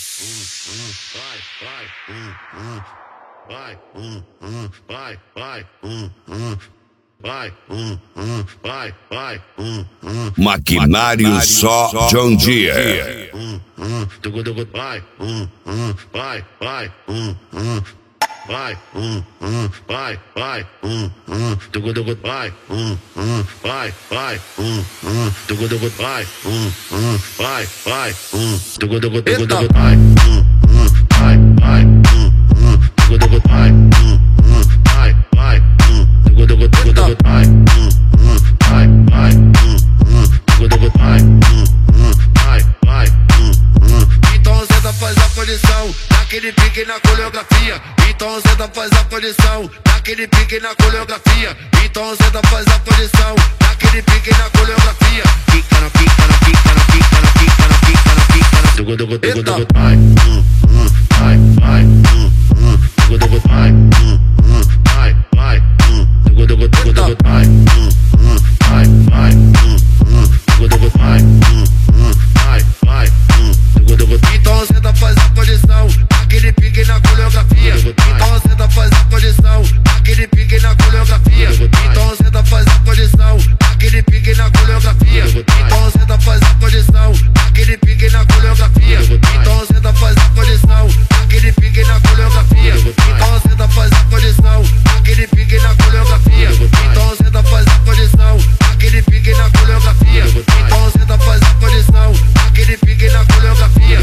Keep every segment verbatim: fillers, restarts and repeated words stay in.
vai, um, um, vai, vai, um, um, vai, um, um, vai, vai, um, um. Maquinário só John Deere. Um, um, vai, um, um, vai, vai, um, um. Vai, um, um, vai, vai, um, um, tugudugu, vai, um, um, vai, vai, um, um, tugudugu, vai, um, um, vai, vai, um, tugudugu, tugudugu, vai, um, um, vai, vai, um, um, tugudugu, vai, um, um, vai, vai, um, tugudugu, tugudugu, vai, um, um, vai, vai, um, um, tugudugu, vai, um, um, vai, vai, um, um. Então senta, faz a posição, naquele pique na coreografia. Então senta, faz a posição, naquele pique na coreografia. Então senta, faz a posição, naquele pique na coreografia. Pica na pica na pica na pica na pica na pica na pica na tugudugu, tugudugu, vai, um, um, vai, vai, um, um, tugudugu, vai, um, um, vai, vai, um, tugudugu, tugudugu, vai, um, um, vai, vai, um, um, tugudugu, vai, um, um, vai, vai, um, tugudugu. Então senta, faz a posição, naquele pique na coreografia. Então senta, faz a posição, naquele pique na coreografia. Então senta, faz a posição, naquele pique na coreografia. Então senta, faz a posição, naquele pique na coreografia. Então senta, faz a posição, naquele pique na coreografia. Então senta, faz a posição, naquele pique na coreografia. Então senta, faz a posição, naquele pique na coreografia. Então senta, faz a posição, naquele pique na coreografia.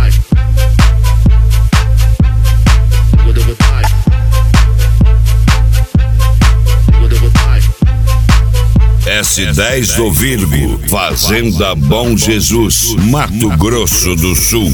S dez do Virgo, Fazenda Bom Jesus, Mato Grosso do Sul.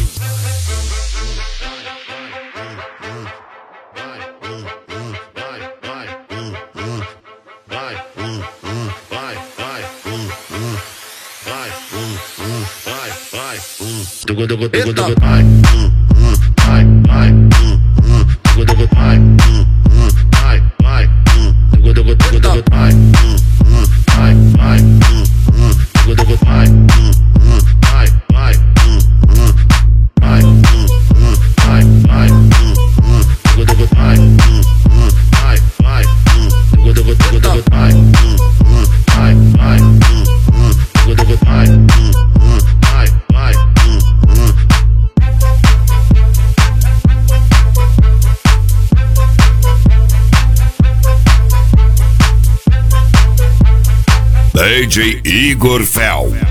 Tugudugu, tugudugu, vai, um, um, vai, vai, um, um, tugudugu, vai, um, um, vai, vai, um, tugudugu, tugudugu, vai, um, um, vai, vai, um, um, tugudugu, vai, um, um, vai, vai, um, um, vai, um, um, vai, vai, um, um, tugudugu, vai, um, um, vai, vai, um, tugudugu, tugudugu, vai, um, um, vai, vai, um, um, tugudugu, vai, um, um, vai, vai, um, um. D J Igor Fel.